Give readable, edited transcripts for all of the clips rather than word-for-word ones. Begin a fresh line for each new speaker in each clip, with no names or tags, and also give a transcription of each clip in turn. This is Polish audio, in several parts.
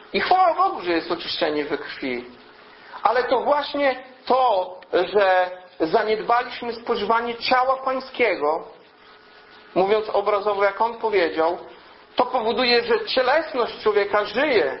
I chwała Bogu, że jest oczyszczenie we krwi. Ale to właśnie to, że zaniedbaliśmy spożywanie ciała Pańskiego, mówiąc obrazowo, jak On powiedział, to powoduje, że cielesność człowieka żyje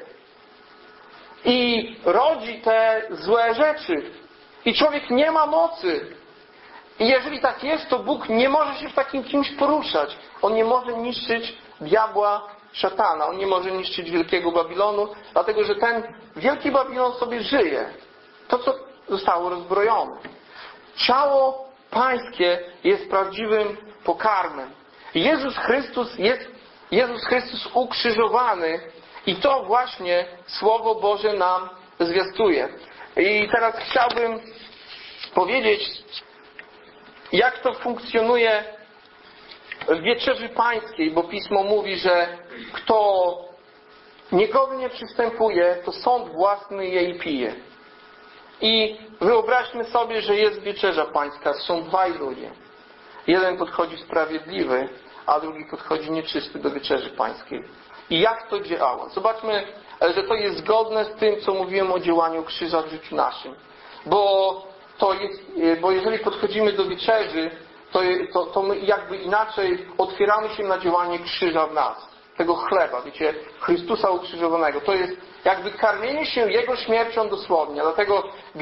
i rodzi te złe rzeczy. I człowiek nie ma mocy. I jeżeli tak jest, to Bóg nie może się w takim kimś poruszać. On nie może niszczyć diabła, szatana. On nie może niszczyć wielkiego Babilonu, dlatego że ten wielki Babilon sobie żyje. To, co zostało rozbrojone. Ciało Pańskie jest prawdziwym pokarmem. Jezus Chrystus ukrzyżowany i to właśnie Słowo Boże nam zwiastuje. I teraz chciałbym powiedzieć, jak to funkcjonuje w Wieczerzy Pańskiej, bo Pismo mówi, że kto niegodnie przystępuje, to sąd własny jej pije. I wyobraźmy sobie, że jest Wieczerza Pańska, są dwaj ludzie. Jeden podchodzi sprawiedliwy, a drugi podchodzi nieczysty do Wieczerzy Pańskiej. I jak to działa? Zobaczmy, że to jest zgodne z tym, co mówiłem o działaniu krzyża w życiu naszym. Bo jeżeli podchodzimy do wieczerzy, to my jakby inaczej otwieramy się na działanie krzyża w nas. Tego chleba, wiecie, Chrystusa ukrzyżowanego. To jest jakby karmienie się Jego śmiercią dosłownie. Dlatego,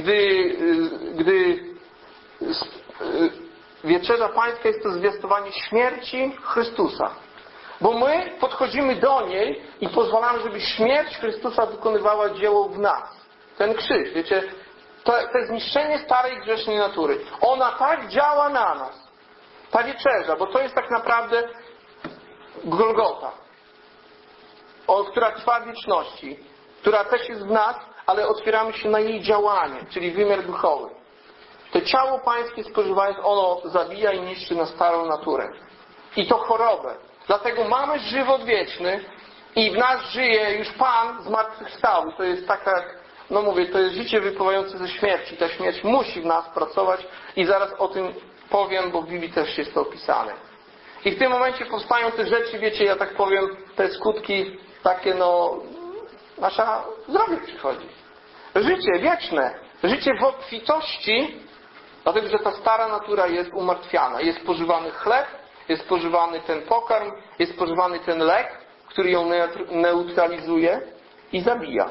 gdy Wieczerza Pańska jest to zwiastowanie śmierci Chrystusa. Bo my podchodzimy do niej i pozwalamy, żeby śmierć Chrystusa wykonywała dzieło w nas. Ten krzyż, wiecie, to zniszczenie starej grzesznej natury. Ona tak działa na nas. Ta wieczerza, bo to jest tak naprawdę Golgota, która trwa w wieczności, która też jest w nas, ale otwieramy się na jej działanie, czyli wymiar duchowy. To ciało Pańskie spożywając, ono zabija i niszczy na starą naturę. I to chorobę. Dlatego mamy żywot wieczny i w nas żyje już Pan zmartwychwstał. To jest taka, no mówię, to jest życie wypływające ze śmierci. Ta śmierć musi w nas pracować i zaraz o tym powiem, bo w Biblii też jest to opisane. I w tym momencie powstają te rzeczy, wiecie, ja tak powiem, te skutki takie, no, nasza zdrowie przychodzi. Życie wieczne, życie w obfitości, dlatego że ta stara natura jest umartwiana. Jest spożywany chleb, jest spożywany ten pokarm, jest spożywany ten lek, który ją neutralizuje i zabija.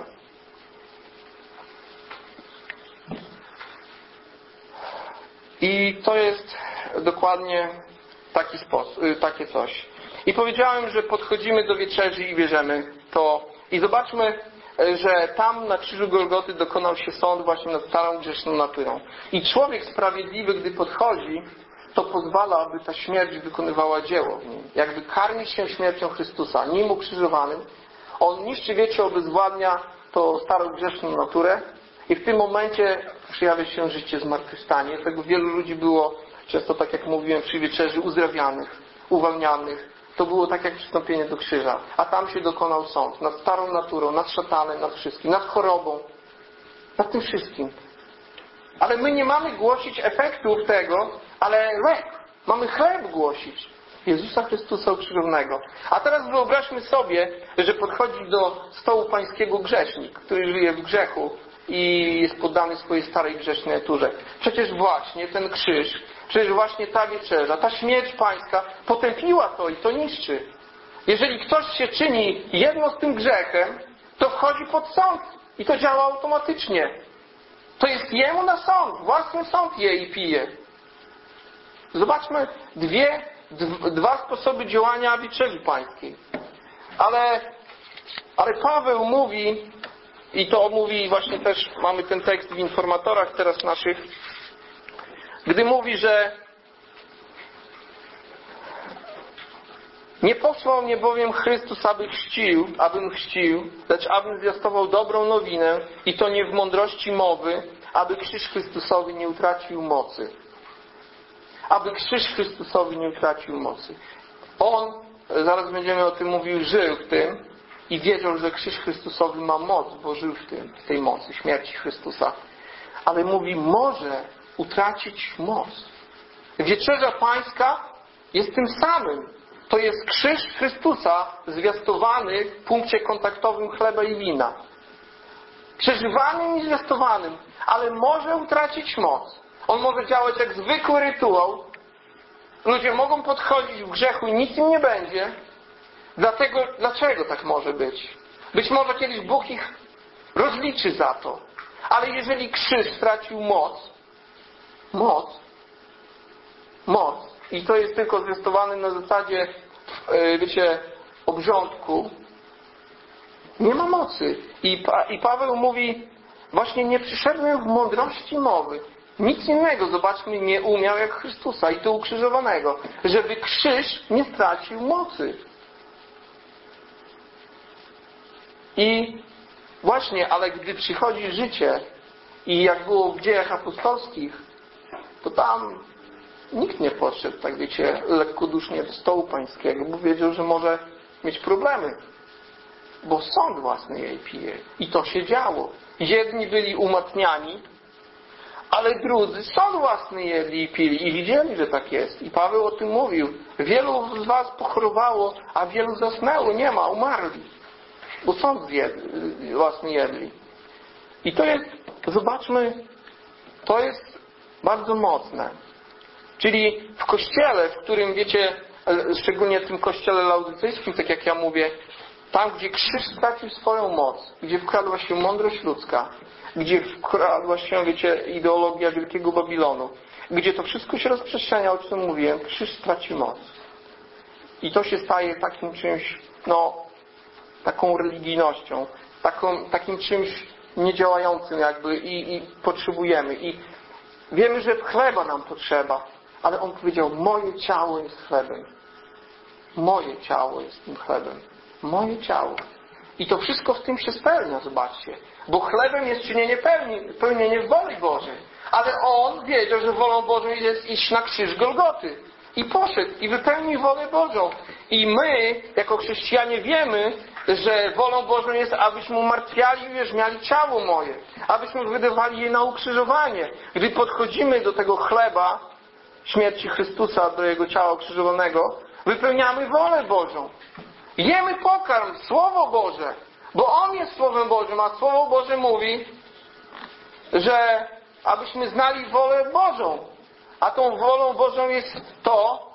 I to jest dokładnie taki sposób, takie coś. I powiedziałem, że podchodzimy do wieczerzy i bierzemy to. I zobaczmy, że tam na krzyżu Golgoty dokonał się sąd właśnie nad starą grzeszną naturą. I człowiek sprawiedliwy, gdy podchodzi, to pozwala, aby ta śmierć wykonywała dzieło w nim. Jakby karmi się śmiercią Chrystusa, nim ukrzyżowanym. On niszczy, wiecie, obezwładnia tą starą grzeszną naturę i w tym momencie przejawia się życie zmartwychwstanie. Dlatego wielu ludzi było, często tak jak mówiłem, przy wieczerzy uzdrawnianych, uwalnianych. To było tak jak przystąpienie do krzyża. A tam się dokonał sąd nad starą naturą, nad szatanem, nad wszystkim, nad chorobą, nad tym wszystkim. Ale my nie mamy głosić efektów tego, ale lek. Mamy chleb głosić. Jezusa Chrystusa ukrzyżowanego. A teraz wyobraźmy sobie, że podchodzi do stołu pańskiego grzesznik, który żyje w grzechu i jest poddany swojej starej grzesznej naturze. Przecież właśnie ten krzyż, przecież właśnie ta wieczerza, ta śmierć pańska potępiła to i to niszczy. Jeżeli ktoś się czyni jedno z tym grzechem, to wchodzi pod sąd i to działa automatycznie. To jest jemu na sąd, własny sąd je i pije. Zobaczmy dwa sposoby działania wieczerzy pańskiej. Ale Paweł mówi, i to mówi właśnie też, mamy ten tekst w informatorach teraz naszych, gdy mówi, że nie posłał mnie bowiem Chrystus, abym chrzcił, lecz abym zwiastował dobrą nowinę i to nie w mądrości mowy, aby krzyż Chrystusowi nie utracił mocy. Aby krzyż Chrystusowi nie utracił mocy. On, zaraz będziemy o tym mówił, żył w tym i wiedział, że krzyż Chrystusowy ma moc, bo żył w tej mocy, śmierci Chrystusa. Ale mówi, może utracić moc. Wieczerza pańska jest tym samym. to jest krzyż Chrystusa zwiastowany w punkcie kontaktowym chleba i wina. Przeżywanym i zwiastowanym, ale może utracić moc. On może działać jak zwykły rytuał. Ludzie mogą podchodzić w grzechu i nic im nie będzie. Dlaczego tak może być? Być może kiedyś Bóg ich rozliczy za to. Ale jeżeli krzyż stracił moc, i to jest tylko zwiastowane na zasadzie, obrządku, nie ma mocy. I Paweł mówi, właśnie nie przyszedłem w mądrości mowy. Nic innego, zobaczmy, nie umiał jak Chrystusa i to ukrzyżowanego, żeby krzyż nie stracił mocy. I właśnie, ale gdy przychodzi życie i jak było w dziejach apostolskich, to tam nikt nie podszedł, tak lekkodusznie do stołu pańskiego, bo wiedział, że może mieć problemy. Bo sąd własny jej pije. I to się działo. Jedni byli umatniani, ale drudzy sąd własny jedli i pili. I widzieli, że tak jest. I Paweł o tym mówił. Wielu z was pochorowało, a wielu zasnęło. Nie ma, umarli. Bo sąd własny jedli. I to jest, zobaczmy, to jest bardzo mocne. Czyli w kościele, w którym, szczególnie w tym kościele laodycejskim, tak jak ja mówię, tam, gdzie krzyż stracił swoją moc, gdzie wkradła się mądrość ludzka, gdzie wkradła się, ideologia Wielkiego Babilonu, gdzie to wszystko się rozprzestrzenia, o czym mówiłem, krzyż straci moc. I to się staje takim czymś, taką religijnością, takim czymś niedziałającym i potrzebujemy. I wiemy, że chleba nam potrzeba, ale On powiedział, moje ciało jest chlebem. Moje ciało jest tym chlebem. Moje ciało. I to wszystko w tym się spełnia, zobaczcie. Bo chlebem jest czynienie pełnienie woli Bożej. Ale On wiedział, że wolą Bożą jest iść na krzyż Golgoty. I poszedł i wypełnił wolę Bożą. I my, jako chrześcijanie, wiemy, że wolą Bożą jest, abyśmy umartwiali i ujarzmiali ciało moje. Abyśmy wydawali je na ukrzyżowanie. Gdy podchodzimy do tego chleba śmierci Chrystusa, do Jego ciała ukrzyżowanego, wypełniamy wolę Bożą. Jemy pokarm, Słowo Boże, bo On jest Słowem Bożym, a Słowo Boże mówi, że abyśmy znali wolę Bożą. A tą wolą Bożą jest to,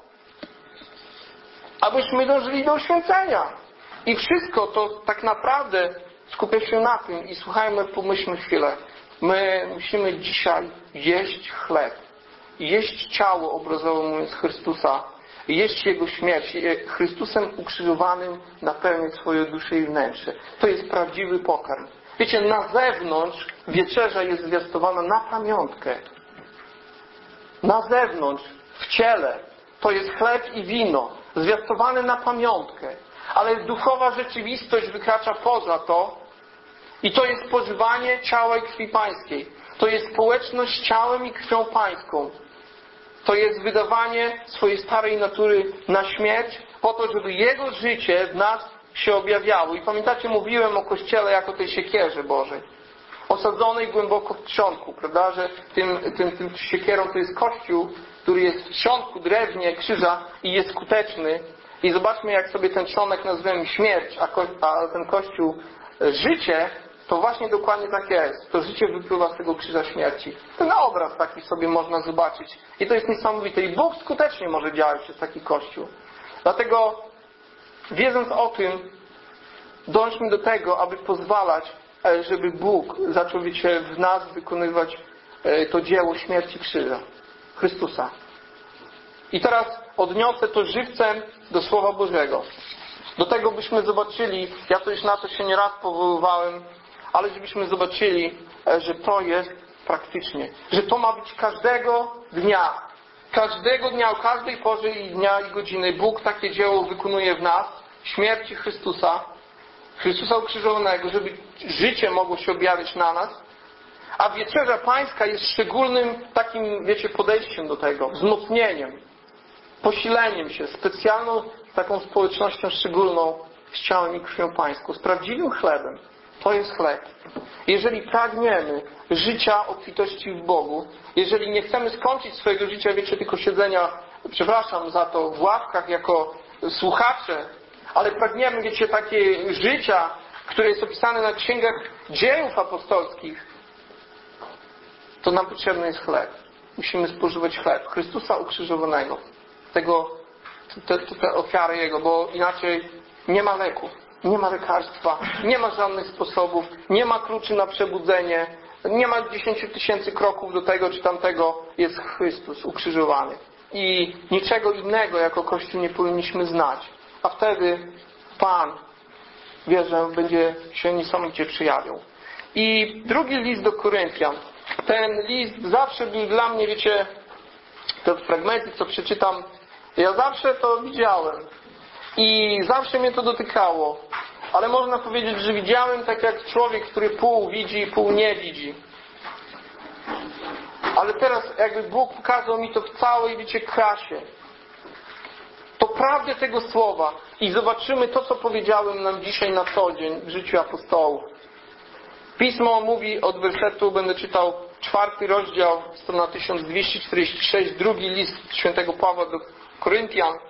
abyśmy dążyli do uświęcenia. I wszystko to tak naprawdę skupia się na tym. I słuchajmy, pomyślmy chwilę. My musimy dzisiaj jeść chleb. Jeść ciało, obrazowo mówiąc, Chrystusa. Jeść Jego śmierć. Chrystusem ukrzyżowanym napełnić swoje dusze i wnętrze. To jest prawdziwy pokarm. Wiecie, na zewnątrz wieczerza jest zwiastowana na pamiątkę. Na zewnątrz, w ciele, to jest chleb i wino, zwiastowane na pamiątkę. Ale duchowa rzeczywistość wykracza poza to i to jest spożywanie ciała i krwi Pańskiej. To jest społeczność ciałem i krwią Pańską. To jest wydawanie swojej starej natury na śmierć po to, żeby Jego życie w nas się objawiało. I pamiętacie, mówiłem o Kościele jako tej siekierze Bożej. Osadzonej głęboko w trzonku, prawda, że tym siekierą to jest Kościół, który jest w trzonku, drewnie, krzyża i jest skuteczny. I zobaczmy, jak sobie ten trzonek nazywamy śmierć, a ten Kościół życie, to właśnie dokładnie tak jest. To życie wypływa z tego krzyża śmierci. Ten obraz taki sobie można zobaczyć. I to jest niesamowite. I Bóg skutecznie może działać przez taki Kościół. Dlatego, wiedząc o tym, dążmy do tego, aby pozwalać, żeby Bóg zaczął w nas wykonywać to dzieło śmierci krzyża. Chrystusa. I teraz odniosę to żywcem do Słowa Bożego. Do tego byśmy zobaczyli, ja to już na to się nieraz powoływałem, ale żebyśmy zobaczyli, że to jest praktycznie. Że to ma być każdego dnia. Każdego dnia, o każdej porze i dnia i godziny Bóg takie dzieło wykonuje w nas. Śmierci Chrystusa. Chrystusa ukrzyżowanego, żeby życie mogło się objawić na nas. A Wieczerza Pańska jest szczególnym takim, podejściem do tego. Wzmocnieniem. Posileniem się. Specjalną taką społecznością szczególną z ciałem i krwią Pańską. Z prawdziwym chlebem. To jest chleb. Jeżeli pragniemy życia obfitości w Bogu, jeżeli nie chcemy skończyć swojego życia, tylko siedzenia, przepraszam za to, w ławkach jako słuchacze, ale pragniemy, wiecie, takie życia, które jest opisane na księgach dziejów apostolskich, to nam potrzebny jest chleb. Musimy spożywać chleb Chrystusa ukrzyżowanego. Te ofiary Jego, bo inaczej nie ma leków, nie ma lekarstwa, nie ma żadnych sposobów, nie ma kluczy na przebudzenie, nie ma 10 000 kroków do tego czy tamtego. Jest Chrystus ukrzyżowany. I niczego innego jako Kościół nie powinniśmy znać. A wtedy Pan, wierzę, będzie się niesamowicie przejawiał. I drugi list do Koryntian. Ten list zawsze był dla mnie, wiecie, te fragmenty, co przeczytam, ja zawsze to widziałem. I zawsze mnie to dotykało. Ale można powiedzieć, że widziałem tak jak człowiek, który pół widzi, pół nie widzi. Ale teraz jakby Bóg pokazał mi to w całej, wiecie, krasie. To prawdę tego słowa. I zobaczymy to, co powiedziałem nam dzisiaj na co dzień w życiu apostołów. Pismo mówi od wersetu, będę czytał 4 rozdział, strona 1246, drugi list świętego Pawła do Koryntian.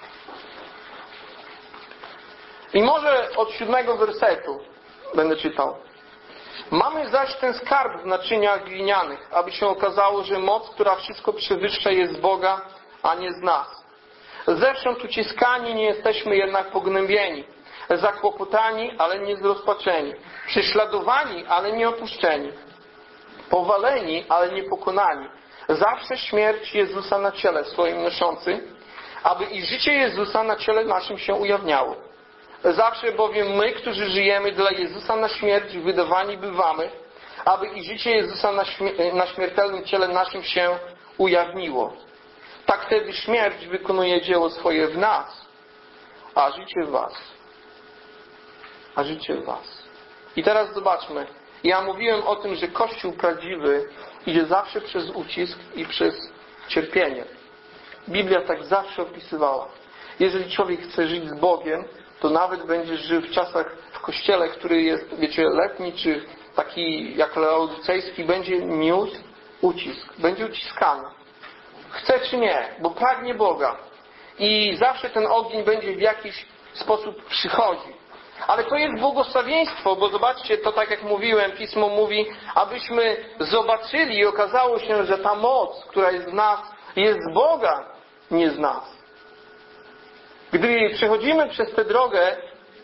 I może od 7 wersetu będę czytał. Mamy zaś ten skarb w naczyniach glinianych, aby się okazało, że moc, która wszystko przewyższa, jest z Boga, a nie z nas. Zewsząd uciskani, nie jesteśmy jednak pognębieni. Zakłopotani, ale nie zrozpaczeni. Prześladowani, ale nie opuszczeni. Powaleni, ale nie pokonani. Zawsze śmierć Jezusa na ciele swoim noszący, aby i życie Jezusa na ciele naszym się ujawniało. Zawsze bowiem my, którzy żyjemy dla Jezusa na śmierć, wydawani bywamy, aby i życie Jezusa na śmiertelnym ciele naszym się ujawniło. Tak wtedy śmierć wykonuje dzieło swoje w nas, a życie w was. A życie w was. I teraz zobaczmy. Ja mówiłem o tym, że Kościół prawdziwy idzie zawsze przez ucisk i przez cierpienie. Biblia tak zawsze opisywała. Jeżeli człowiek chce żyć z Bogiem, to nawet będzie żył w czasach w Kościele, który jest, wiecie, letni, czy taki jak laodycejski, będzie niósł ucisk. Będzie uciskany. Chce czy nie, bo pragnie Boga. I zawsze ten ogień będzie w jakiś sposób przychodzi. Ale to jest błogosławieństwo, bo zobaczcie, to tak jak mówiłem, Pismo mówi, abyśmy zobaczyli i okazało się, że ta moc, która jest w nas, jest z Boga, nie z nas. Gdy przechodzimy przez tę drogę,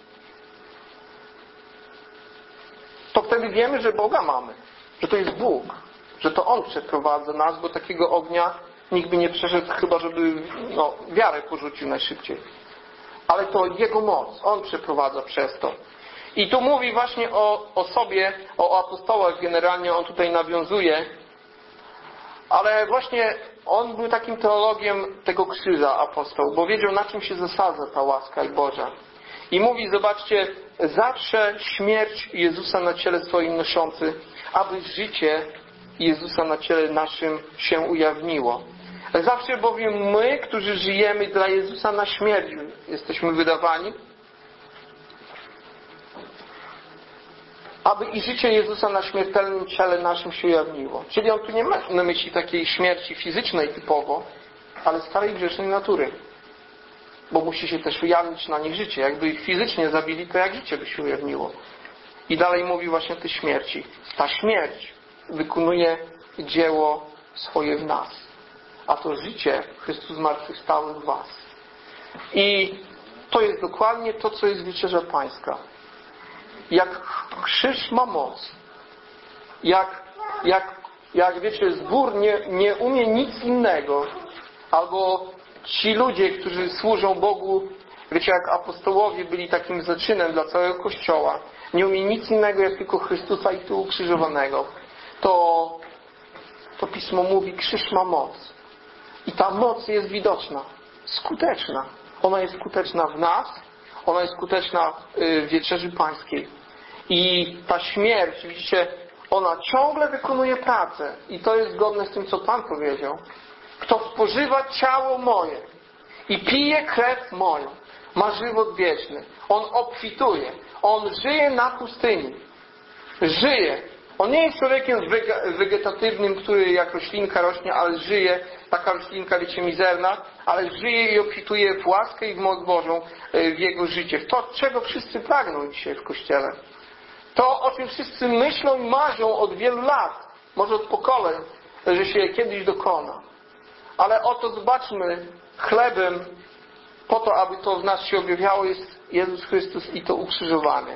to wtedy wiemy, że Boga mamy. Że to jest Bóg. Że to On przeprowadza nas, bo takiego ognia nikt by nie przeszedł, chyba żeby wiarę porzucił najszybciej. Ale to Jego moc. On przeprowadza przez to. I tu mówi właśnie o sobie, o apostołach generalnie, on tutaj nawiązuje. Ale właśnie on był takim teologiem tego krzyża, apostoł, bo wiedział, na czym się zasadza ta łaska Boża. I mówi, zobaczcie, zawsze śmierć Jezusa na ciele swoim noszący, aby życie Jezusa na ciele naszym się ujawniło. Zawsze bowiem my, którzy żyjemy dla Jezusa na śmierć, jesteśmy wydawani, aby i życie Jezusa na śmiertelnym ciele naszym się ujawniło. Czyli on tu nie ma na myśli takiej śmierci fizycznej typowo, ale starej grzesznej natury. Bo musi się też ujawnić na nich życie. Jakby ich fizycznie zabili, to jak życie by się ujawniło? I dalej mówi właśnie o tej śmierci. Ta śmierć wykonuje dzieło swoje w nas. A to życie Chrystus zmartwychwstały w was. I to jest dokładnie to, co jest wieczerza pańska. Jak krzyż ma moc, jak wiecie, zbór nie umie nic innego, albo ci ludzie, którzy służą Bogu, wiecie, jak apostołowie byli takim zaczynem dla całego Kościoła, nie umie nic innego, jak tylko Chrystusa i tu ukrzyżowanego, to Pismo mówi, krzyż ma moc. I ta moc jest widoczna, skuteczna. Ona jest skuteczna w nas, ona jest skuteczna w wieczerzy pańskiej. I ta śmierć, widzicie, ona ciągle wykonuje pracę. I to jest zgodne z tym, co Pan powiedział. Kto spożywa ciało moje i pije krew moją, ma żywot wieczny. On obfituje. On żyje na pustyni. Żyje. On nie jest człowiekiem wegetatywnym, który jak roślinka rośnie, ale żyje, taka roślinka, wiecie, mizerna, ale żyje i obfituje w łaskę i w moc Bożą w jego życie. W to, czego wszyscy pragną dzisiaj w Kościele. To, o czym wszyscy myślą i marzą od wielu lat, może od pokoleń, że się kiedyś dokona. Ale oto zobaczmy, chlebem po to, aby to w nas się objawiało, jest Jezus Chrystus i to ukrzyżowanie.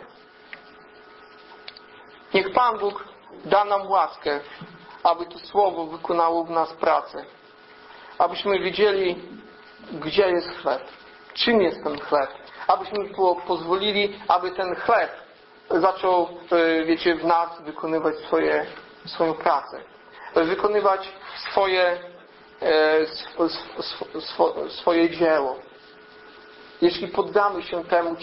Niech Pan Bóg da nam łaskę, aby to Słowo wykonało w nas pracę. Abyśmy wiedzieli, gdzie jest chleb. Czym jest ten chleb. Abyśmy pozwolili, aby ten chleb zaczął, wiecie, w nas wykonywać swoją pracę. Wykonywać swoje dzieło. Jeśli poddamy się temu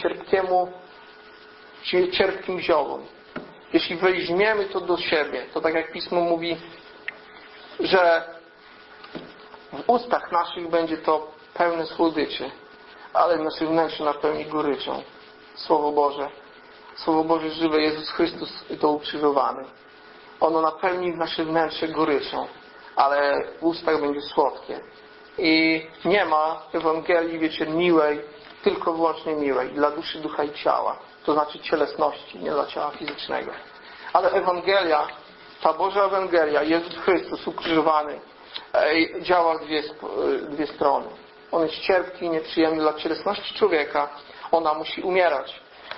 cierpkim ziołom, jeśli weźmiemy to do siebie, to tak jak Pismo mówi, że w ustach naszych będzie to pełne słodyczy, ale nasze wnętrze napełni goryczą. Słowo Boże żywe, Jezus Chrystus to ukrzyżowany. Ono napełni nasze wnętrze goryczą, ale w ustach będzie słodkie. I nie ma Ewangelii, wiecie, miłej, tylko wyłącznie miłej, dla duszy, ducha i ciała. To znaczy cielesności, nie dla ciała fizycznego. Ale Ewangelia, ta Boża Ewangelia, Jezus Chrystus ukrzyżowany, działa dwie strony. On jest cierpki i nieprzyjemny dla cielesności człowieka. Ona musi umierać.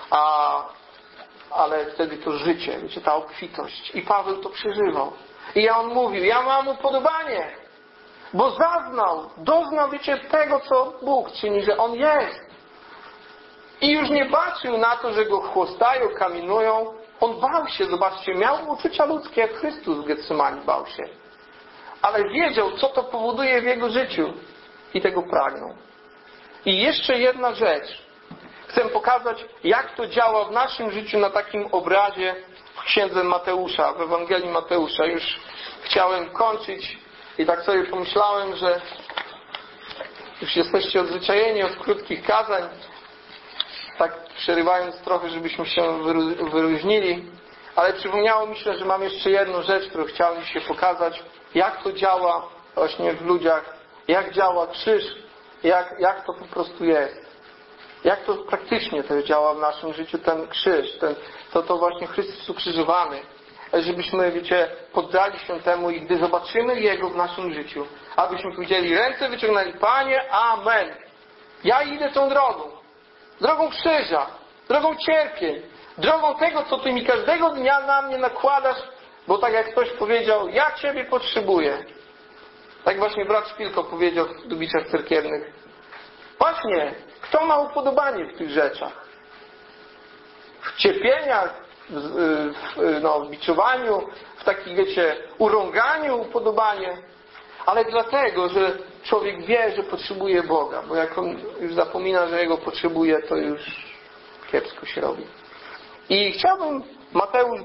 Ale wtedy to życie, wiecie, ta obfitość. I Paweł to przeżywał. I on mówił, ja mam upodobanie, bo doznał, wiecie, tego, co Bóg czyni, że On jest. I już nie patrzył na to, że go chłostają, kamienują. On bał się, zobaczcie, miał uczucia ludzkie, jak Chrystus w Getsemani bał się. Ale wiedział, co to powoduje w jego życiu. I tego pragnął. I jeszcze jedna rzecz. Chcę pokazać, jak to działa w naszym życiu na takim obrazie w księdze Mateusza, w Ewangelii Mateusza. Już chciałem kończyć i tak sobie pomyślałem, że już jesteście odzwyczajeni od krótkich kazań, tak przerywając trochę, żebyśmy się wyróżnili. Ale przypomniało mi się, że mam jeszcze jedną rzecz, którą chciałem dzisiaj pokazać. Jak to działa właśnie w ludziach, jak działa krzyż, jak to po prostu jest. Jak to praktycznie też działa w naszym życiu ten krzyż, to właśnie Chrystus ukrzyżowany. Żebyśmy, wiecie, poddali się temu i gdy zobaczymy Jego w naszym życiu, abyśmy powiedzieli, ręce wyciągnęli, Panie, Amen. Ja idę tą drogą krzyża, drogą cierpień, drogą tego, co Ty mi każdego dnia na mnie nakładasz, bo tak jak ktoś powiedział, ja Ciebie potrzebuję. Tak właśnie brat Szpilko powiedział w Dubiczach Cerkiewnych. Właśnie, kto ma upodobanie w tych rzeczach? W cierpieniach, w biczowaniu, w takim, wiecie, urąganiu upodobanie. Ale dlatego, że człowiek wie, że potrzebuje Boga. Bo jak on już zapomina, że Jego potrzebuje, to już kiepsko się robi. I chciałbym Mateusz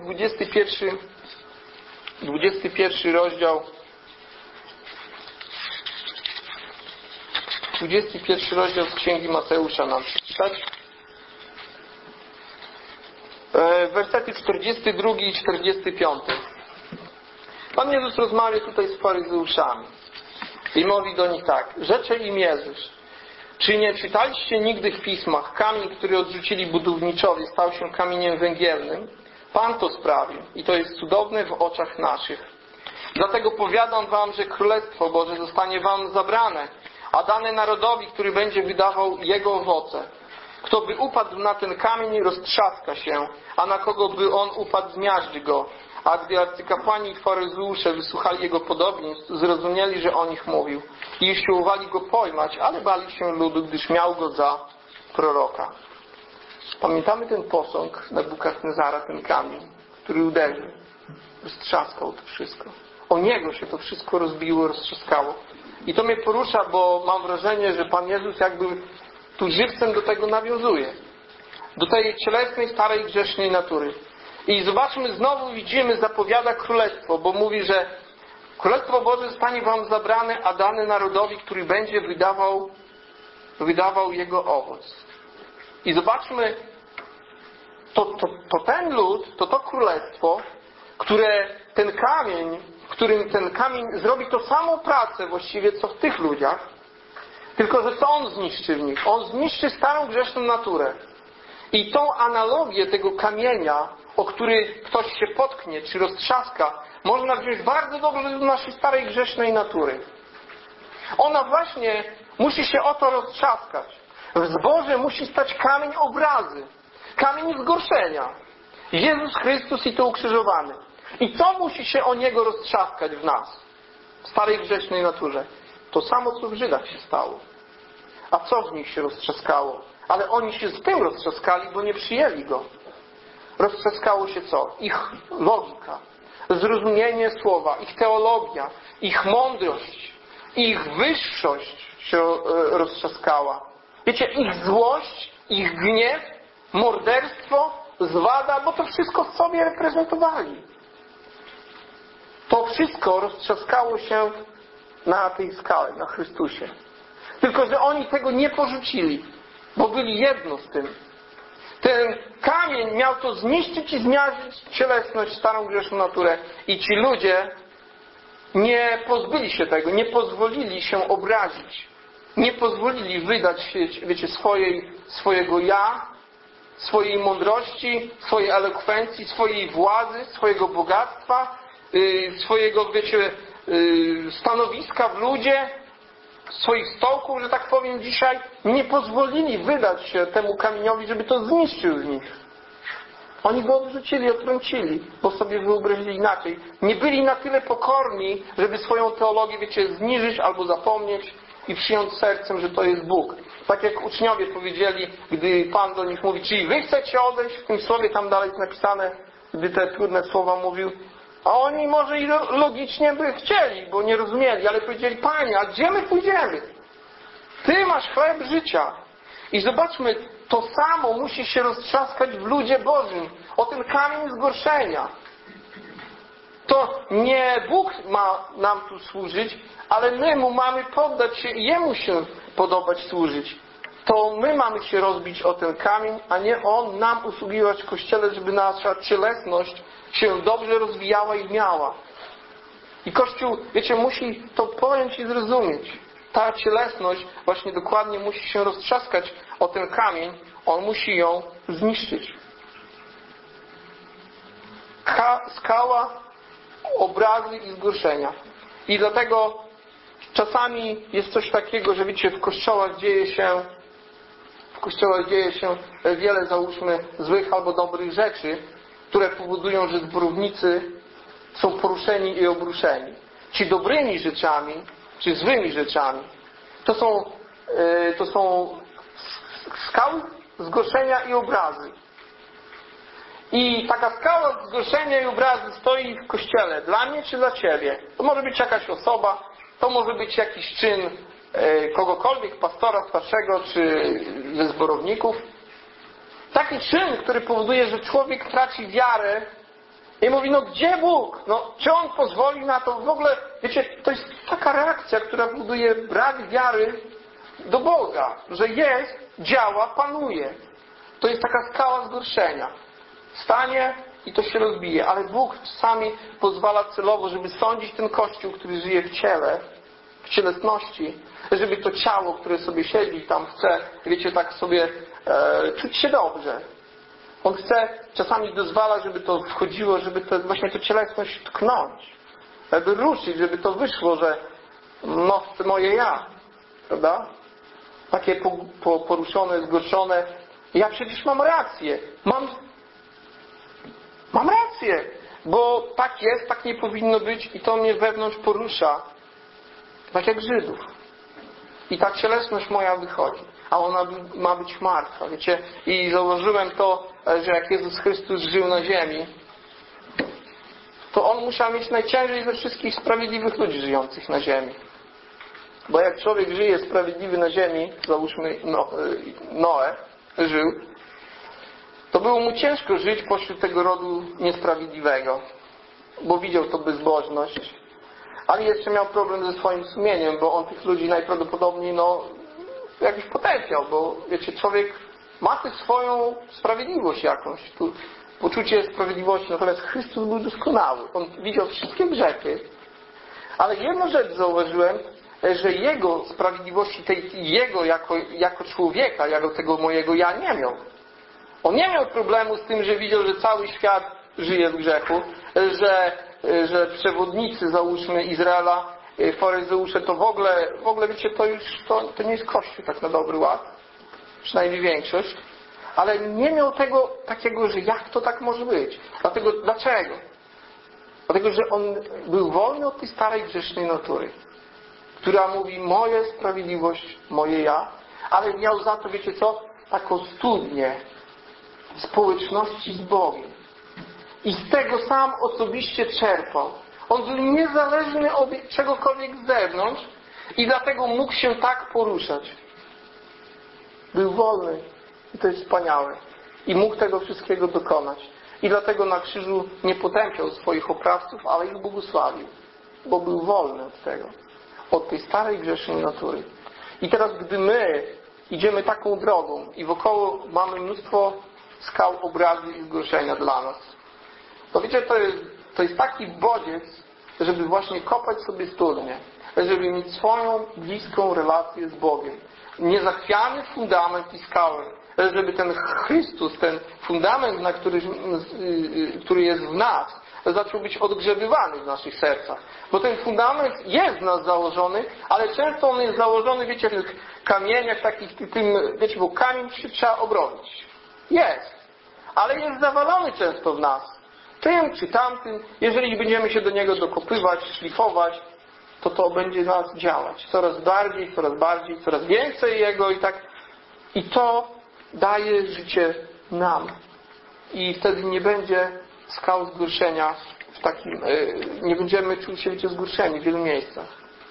21 rozdział 21 rozdział z Księgi Mateusza nam przeczytać. Wersety 42 i 45. Pan Jezus rozmawia tutaj z faryzeuszami i mówi do nich tak. Rzecze im Jezus. Czy nie czytaliście nigdy w pismach, kamień, który odrzucili budowniczowie, stał się kamieniem węgielnym? Pan to sprawił i to jest cudowne w oczach naszych. Dlatego powiadam wam, że Królestwo Boże zostanie wam zabrane, a dane narodowi, który będzie wydawał jego owoce. Kto by upadł na ten kamień, roztrzaska się, a na kogo by on upadł, zmiażdży go. A gdy arcykapłani i faryzeusze wysłuchali jego podobieństw, zrozumieli, że o nich mówił. I usiłowali go pojmać, ale bali się ludu, gdyż miał go za proroka. Pamiętamy ten posąg Nebukadnezara, ten kamień, który uderzył. Roztrzaskał to wszystko. O niego się to wszystko rozbiło, roztrzaskało. I to mnie porusza, bo mam wrażenie, że Pan Jezus jakby tu żywcem do tego nawiązuje. Do tej cielesnej, starej, grzesznej natury. I zobaczmy, znowu widzimy, zapowiada królestwo, bo mówi, że Królestwo Boże zostanie wam zabrane, a dane narodowi, który będzie wydawał jego owoc. I zobaczmy, to ten lud, to królestwo ten kamień, w którym ten kamień zrobi to samą pracę właściwie, co w tych ludziach, tylko że to on zniszczy w nich. On zniszczy starą grzeszną naturę. I tą analogię tego kamienia, o który ktoś się potknie, czy roztrzaska, można wziąć bardzo dobrze do naszej starej grzesznej natury. Ona właśnie musi się o to roztrzaskać. W zborze musi stać kamień obrazy, kamień zgorszenia. Jezus Chrystus i to ukrzyżowany. I co musi się o Niego roztrzaskać w nas? W starej grzesznej naturze. To samo, co w Żydach się stało. A co w nich się roztrzaskało? Ale oni się z tym roztrzaskali, bo nie przyjęli Go. Roztrzaskało się co? Ich logika, zrozumienie słowa, ich teologia, ich mądrość, ich wyższość się roztrzaskała. Wiecie, ich złość, ich gniew, morderstwo, zwada, bo to wszystko w sobie reprezentowali. To wszystko roztrzaskało się na tej skale, na Chrystusie. Tylko że oni tego nie porzucili, bo byli jedno z tym. Ten kamień miał to zniszczyć i zmiażdżyć cielesność, starą grzeszną naturę. I ci ludzie nie pozbyli się tego, nie pozwolili się obrazić. Nie pozwolili wydać, wiecie, swojego ja, swojej mądrości, swojej elokwencji, swojej władzy, swojego bogactwa, swojego, wiecie, stanowiska w ludzie, swoich stołków, że tak powiem dzisiaj, nie pozwolili wydać się temu kamieniowi, żeby to zniszczył z nich. Oni go odrzucili, odtrącili, bo sobie wyobrazili inaczej. Nie byli na tyle pokorni, żeby swoją teologię, wiecie, zniżyć albo zapomnieć i przyjąć sercem, że to jest Bóg. Tak jak uczniowie powiedzieli, gdy Pan do nich mówi, czyli wy chcecie odejść, w tym słowie tam dalej jest napisane, gdy te trudne słowa mówił, a oni może i logicznie by chcieli, bo nie rozumieli, ale powiedzieli, Panie, a gdzie my pójdziemy? Ty masz chleb życia. I zobaczmy, to samo musi się roztrzaskać w ludzie Bożym. O ten kamień zgorszenia. To nie Bóg ma nam tu służyć, ale my Mu mamy poddać się i Jemu się podobać służyć. To my mamy się rozbić o ten kamień, a nie On nam usługiwać w Kościele, żeby nasza cielesność się dobrze rozwijała i miała. I Kościół, wiecie, musi to pojąć i zrozumieć. Ta cielesność właśnie dokładnie musi się roztrzaskać o ten kamień. On musi ją zniszczyć. Skała, obrazy i zgorszenia. I dlatego czasami jest coś takiego, że wiecie, w kościołach dzieje się wiele, załóżmy, złych albo dobrych rzeczy, które powodują, że zborownicy są poruszeni i obruszeni. Ci dobrymi rzeczami, czy złymi rzeczami, to są skały zgorszenia i obrazy. I taka skała zgorszenia i obrazy stoi w Kościele. Dla mnie czy dla Ciebie? To może być jakaś osoba, to może być jakiś czyn kogokolwiek, pastora starszego czy ze zborowników. Taki czyn, który powoduje, że człowiek traci wiarę i mówi, no gdzie Bóg? No, czy On pozwoli na to? W ogóle, wiecie, to jest taka reakcja, która powoduje brak wiary do Boga, że jest, działa, panuje. To jest taka skała zgorszenia. Stanie i to się rozbije, ale Bóg czasami pozwala celowo, żeby sądzić ten Kościół, który żyje w ciele, w cielesności, żeby to ciało, które sobie siedzi tam chce, wiecie, tak sobie czuć się dobrze. On chce, czasami dozwala, żeby to wchodziło, żeby to, właśnie tę cielesność tknąć, żeby ruszyć, żeby to wyszło, że no, moje ja, prawda? Takie poruszone, zgorszone. Ja przecież mam rację. Mam rację, bo tak jest, tak nie powinno być i to mnie wewnątrz porusza. Tak jak Żydów. I ta cielesność moja wychodzi. A ona ma być martwa. Wiecie? I zauważyłem to, że jak Jezus Chrystus żył na ziemi, to On musiał mieć najciężej ze wszystkich sprawiedliwych ludzi żyjących na ziemi. Bo jak człowiek żyje sprawiedliwy na ziemi, załóżmy Noe żył, to było mu ciężko żyć pośród tego rodu niesprawiedliwego. Bo widział to bezbożność. Ale jeszcze miał problem ze swoim sumieniem, bo on tych ludzi najprawdopodobniej jakiś potępiał, bo wiecie, człowiek ma też swoją sprawiedliwość jakąś. Tu poczucie sprawiedliwości. Natomiast Chrystus był doskonały. On widział wszystkie grzechy. Ale jedną rzecz zauważyłem, że Jego sprawiedliwości, tej Jego jako człowieka, jako tego mojego ja nie miał. On nie miał problemu z tym, że widział, że cały świat żyje w grzechu, że przewodnicy, załóżmy, Izraela, faryzeusze, to w ogóle wiecie, to nie jest Kościół tak na dobry ład. Przynajmniej większość. Ale nie miał tego takiego, że jak to tak może być. Dlaczego? Dlatego, że on był wolny od tej starej grzesznej natury, która mówi moja sprawiedliwość, moje ja, ale miał za to, wiecie co, taką studnię społeczności z Bogiem. I z tego sam osobiście czerpał. On był niezależny od czegokolwiek z zewnątrz i dlatego mógł się tak poruszać. Był wolny. I to jest wspaniałe. I mógł tego wszystkiego dokonać. I dlatego na krzyżu nie potępiał swoich oprawców, ale ich błogosławił. Bo był wolny od tego. Od tej starej grzesznej natury. I teraz, gdy my idziemy taką drogą i wokoło mamy mnóstwo skał obrazy i zgorszenia dla nas, to wiecie, to jest taki bodziec, żeby właśnie kopać sobie studnię. Żeby mieć swoją bliską relację z Bogiem. Niezachwiany fundament i skałę. Żeby ten Chrystus, ten fundament, który jest w nas, zaczął być odgrzebywany w naszych sercach. Bo ten fundament jest w nas założony, ale często on jest założony, wiecie, w tych kamieniach takich, wiecie, bo kamień się trzeba obrobić. Jest. Ale jest zawalony często w nas. Tym czy tamtym. Jeżeli będziemy się do niego dokopywać, szlifować, to będzie nas działać. Coraz bardziej, coraz więcej jego i tak. I to daje życie nam. I wtedy nie będzie skał zgorszenia w takim, nie będziemy czuć się, wiecie, zgorszeni w wielu miejscach.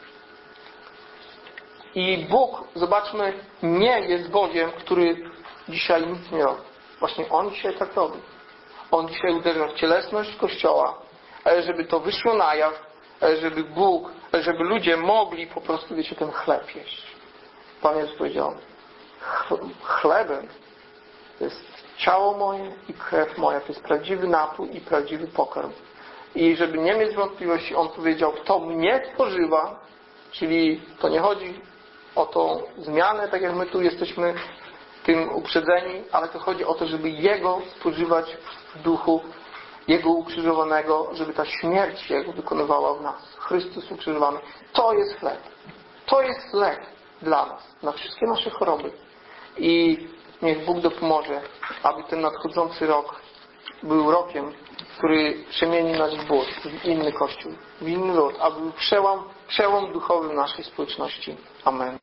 I Bóg, zobaczmy, nie jest Bogiem, który dzisiaj nic nie robi. Właśnie On dzisiaj tak robi. On dzisiaj uderza w cielesność Kościoła, żeby to wyszło na jaw, żeby ludzie mogli po prostu, wiecie, ten chleb jeść. Pan Jezus powiedział, chlebem to jest ciało moje i krew moja, to jest prawdziwy napój i prawdziwy pokarm. I żeby nie mieć wątpliwości, On powiedział, kto mnie spożywa, czyli to nie chodzi o tą zmianę, tak jak my tu jesteśmy tym uprzedzeni, ale to chodzi o to, żeby Jego spożywać w duchu, Jego ukrzyżowanego, żeby ta śmierć Jego wykonywała w nas. Chrystus ukrzyżowany. To jest chleb. To jest lek dla nas, na wszystkie nasze choroby. I niech Bóg dopomoże, aby ten nadchodzący rok był rokiem, który przemieni nas w inny Kościół, w inny lud, aby był przełom duchowy naszej społeczności. Amen.